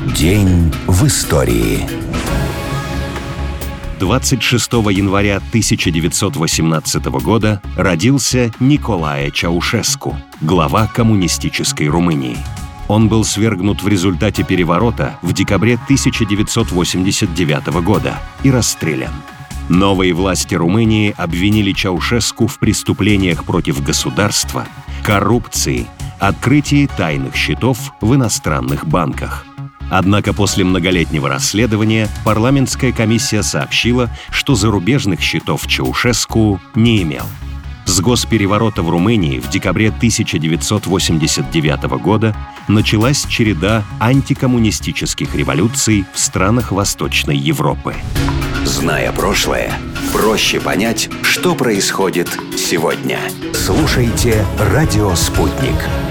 День в истории. 26 января 1918 года родился Николае Чаушеску, глава коммунистической Румынии. Он был свергнут в результате переворота в декабре 1989 года и расстрелян. Новые власти Румынии обвинили Чаушеску в преступлениях против государства, коррупции, открытии тайных счетов в иностранных банках. Однако после многолетнего расследования парламентская комиссия сообщила, что зарубежных счетов Чаушеску не имел. С госпереворота в Румынии в декабре 1989 года началась череда антикоммунистических революций в странах Восточной Европы. Зная прошлое, проще понять, что происходит сегодня. Слушайте «Радио Спутник».